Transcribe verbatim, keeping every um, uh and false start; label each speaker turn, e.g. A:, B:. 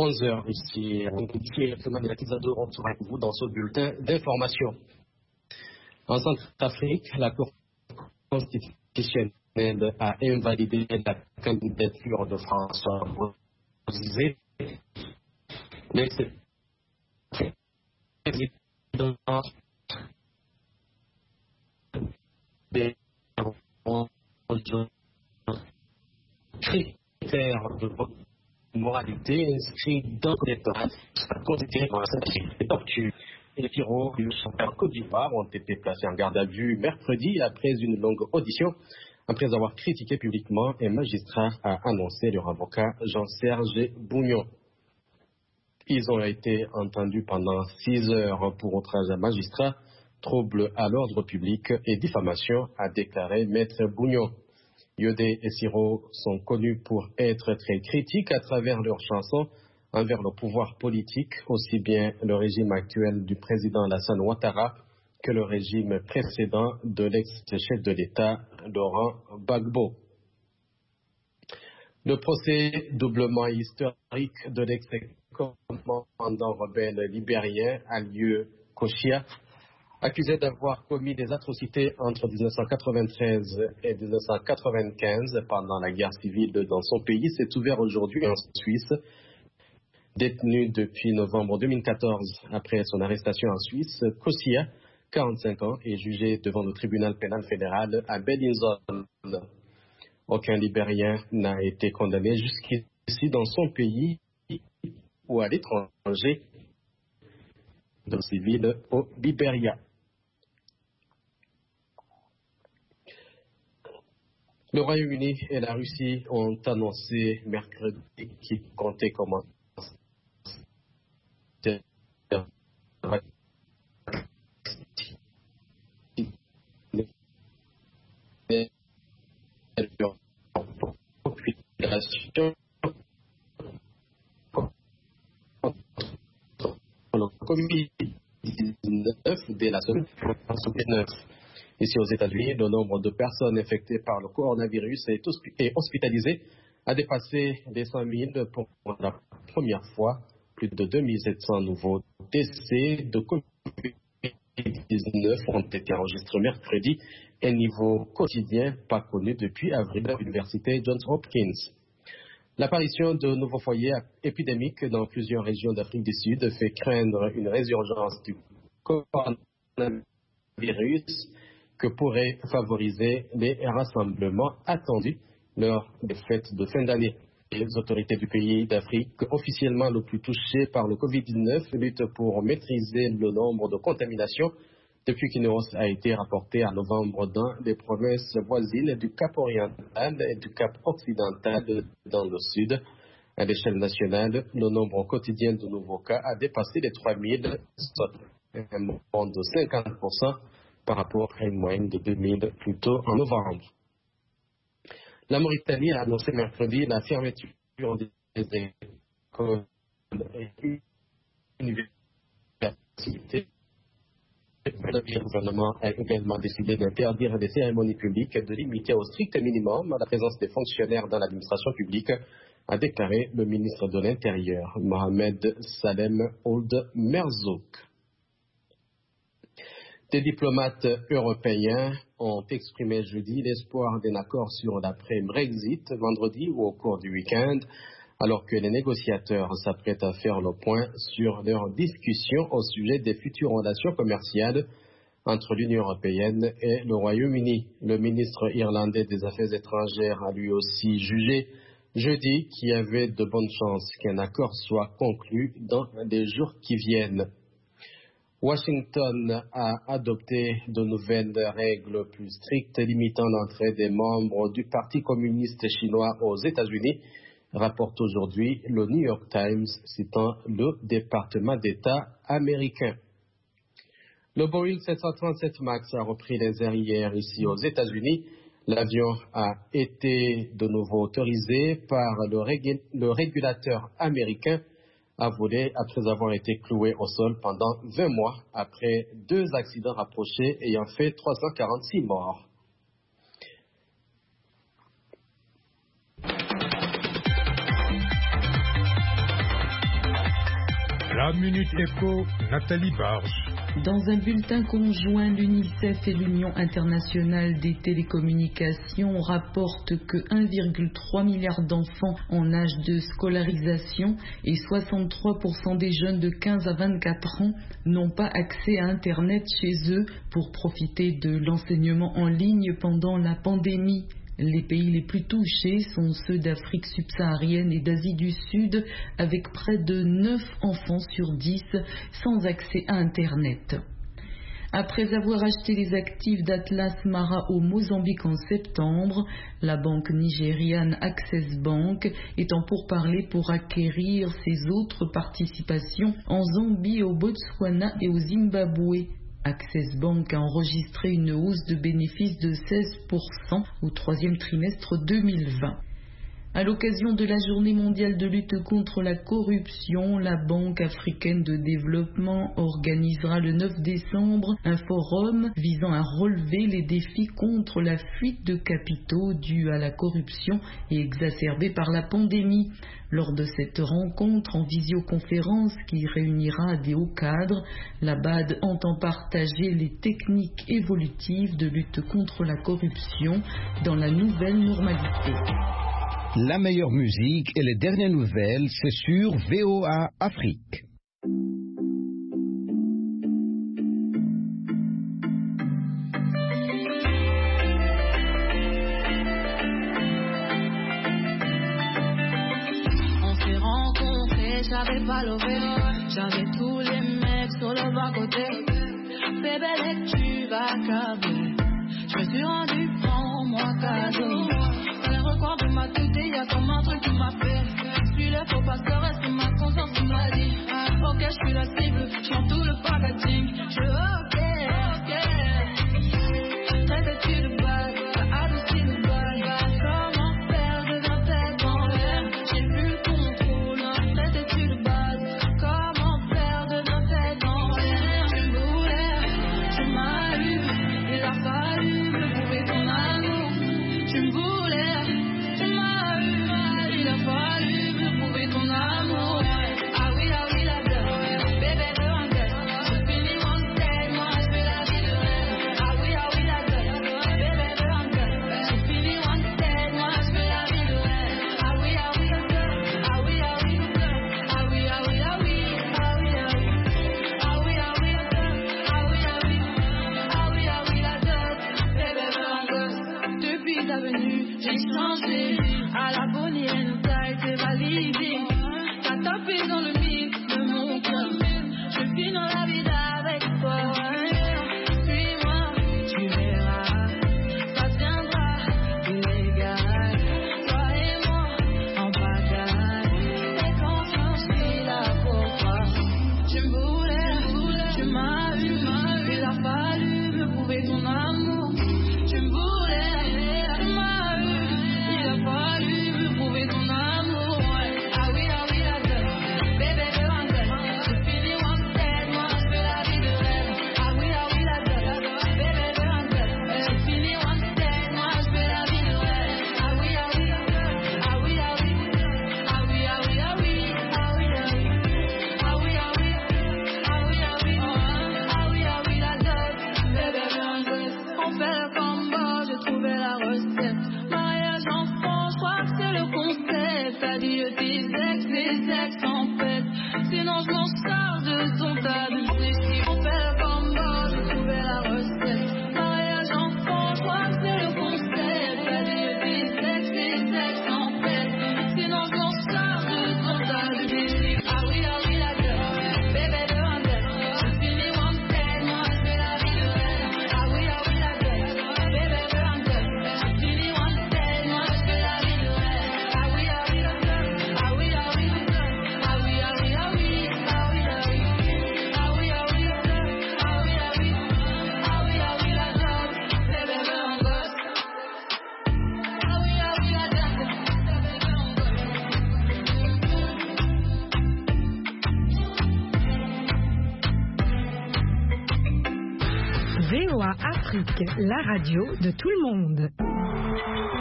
A: onze heures ici. Ici, on sera avec vous dans ce bulletin d'information. En Centrafrique, la Cour constitutionnelle a invalidé la candidature de François Bozizé, l'ex-président des critères de moralité inscrits dans l'électorat considéré comme un tortue. Les Piro du en Côte d'Ivoire ont été placés en garde à vue mercredi après une longue audition. Après avoir critiqué publiquement, un magistrat a annoncé leur avocat Jean-Serge Bougnon. Ils ont été entendus pendant six heures pour outrage à magistrat, trouble à l'ordre public et diffamation, a déclaré Maître Bougnon. Yodé et Siro sont connus pour être très critiques à travers leurs chansons envers le pouvoir politique, aussi bien le régime actuel du président Alassane Ouattara que le régime précédent de l'ex-chef de l'État, Laurent Gbagbo. Le procès doublement historique de l'ex-commandant rebelle libérien Alieu Kochia, accusé d'avoir commis des atrocités entre mille neuf cent quatre-vingt-treize et mille neuf cent quatre-vingt-quinze pendant la guerre civile dans son pays, s'est ouvert aujourd'hui en Suisse. Détenu depuis novembre deux mille quatorze après son arrestation en Suisse, Kochia, quarante-cinq ans, est jugé devant le tribunal pénal fédéral à Bellinzone. Aucun Libérien n'a été condamné jusqu'ici dans son pays ou à l'étranger dans le civil au Libéria. Le Royaume-Uni et la Russie ont annoncé mercredi qu'ils comptaient commencer population le covid dix-neuf dès la semaine neuf. Ici aux États-Unis, le nombre de personnes infectées par le coronavirus et hospitalisées a dépassé les cent mille pour la première fois. Plus de deux mille sept cents nouveaux décès de covid dix-neuf ont été enregistrés mercredi, un niveau quotidien pas connu depuis avril à l'université Johns Hopkins. L'apparition de nouveaux foyers épidémiques dans plusieurs régions d'Afrique du Sud fait craindre une résurgence du coronavirus que pourrait favoriser les rassemblements attendus lors des fêtes de fin d'année. Les autorités du pays d'Afrique, officiellement le plus touché par le covid dix-neuf, luttent pour maîtriser le nombre de contaminations depuis qu'une hausse a été rapportée en novembre dans les provinces voisines du Cap oriental et du Cap occidental dans le sud. À l'échelle nationale, le nombre quotidien de nouveaux cas a dépassé les trois mille, soit un bond de cinquante pour cent par rapport à une moyenne de deux mille plus tôt en novembre. La Mauritanie a annoncé mercredi la fermeture des écoles et universités. Le gouvernement a également décidé d'interdire les cérémonies publiques et de limiter au strict minimum la présence des fonctionnaires dans l'administration publique, a déclaré le ministre de l'Intérieur, Mohamed Salem Ould Merzouk. Des diplomates européens ont exprimé jeudi l'espoir d'un accord sur l'après-Brexit vendredi ou au cours du week-end, alors que les négociateurs s'apprêtent à faire le point sur leurs discussions au sujet des futures relations commerciales entre l'Union européenne et le Royaume-Uni. Le ministre irlandais des Affaires étrangères a lui aussi jugé jeudi qu'il y avait de bonnes chances qu'un accord soit conclu dans les jours qui viennent. Washington a adopté de nouvelles règles plus strictes limitant l'entrée des membres du Parti communiste chinois aux États-Unis, rapporte aujourd'hui le New York Times, citant le département d'État américain. Le Boeing sept cent trente-sept MAX a repris les airs hier ici aux États-Unis. L'avion a été de nouveau autorisé par le, régul- le régulateur américain à voler après avoir été cloué au sol pendant vingt mois après deux accidents rapprochés ayant fait trois cent quarante-six morts.
B: La Minute Éco, Nathalie Barge.
C: Dans un bulletin conjoint, l'UNICEF et l'Union internationale des télécommunications rapportent que un virgule trois milliard d'enfants en âge de scolarisation et soixante-trois pour cent des jeunes de quinze à vingt-quatre ans n'ont pas accès à Internet chez eux pour profiter de l'enseignement en ligne pendant la pandémie. Les pays les plus touchés sont ceux d'Afrique subsaharienne et d'Asie du Sud, avec près de neuf enfants sur dix sans accès à Internet. Après avoir acheté les actifs d'Atlas Mara au Mozambique en septembre, la banque nigériane Access Bank est en pourparlers pour acquérir ses autres participations en Zambie, au Botswana et au Zimbabwe. Access Bank a enregistré une hausse de bénéfices de seize pour cent au troisième trimestre deux mille vingt. À l'occasion de la Journée mondiale de lutte contre la corruption, la Banque africaine de développement organisera le neuf décembre un forum visant à relever les défis contre la fuite de capitaux due à la corruption et exacerbée par la pandémie. Lors de cette rencontre en visioconférence qui réunira des hauts cadres, la B A D entend partager les techniques évolutives de lutte contre la corruption dans la nouvelle normalité.
D: La meilleure musique et les dernières nouvelles, c'est sur V O A Afrique.
E: On s'est rencontrés, j'avais pas levé, j'avais tous les mecs sur le bas-côté. Bébé, dès que tu vas câbler, je me suis rendu, prends-moi cadeau. Recoin de ma tête, y'a comme un truc qui m'a fait. Je suis le faux pasteur, est-ce que ma conscience qui m'a dit ok, je suis la cible, je chante tout le packaging. Je ok, ok. Traite-tu de balle, t'as adouci de balle. Comment faire de la tête en l'air? J'ai plus le contrôle. Traite-tu de balle, comment faire de la tête en l'air? Je voulais, je m'allume, il a fallu me prouver ton amour. Tu me voulais. J'ai changé, à la bonne t'as été validé. T'as tapé dans le mix de mon cœur. Je vis dans la vie avec toi. Suis-moi, tu verras, ça viendra illégal. Toi et moi, en bagaille. Et quand je suis là pour toi, tu me voulais, tu m'as eu, il a fallu me prouver ton amour. Tu me voulais. Sinon je m'en sors de ton tas de si on fait le combat, j'ai trouvé la recette. Mariage enfant, je crois que c'est le concept. T'as dit des sexe, des sexes en fait. Sinon je m'en sors de ton tas de si. Ah oui, ah oui, la gueule, bébé de un bête. Je finis wanted, moi je fais la vie de rêve. Ah oui, ah oui, la gueule, bébé de un bête. Je finis wanted, moi je fais la vie de rêve. Ah oui, ah oui, la gueule, ah oui, ah oui, la gueule. Ah oui, ah oui, ah oui.
F: V O A Afrique, la radio de tout le monde.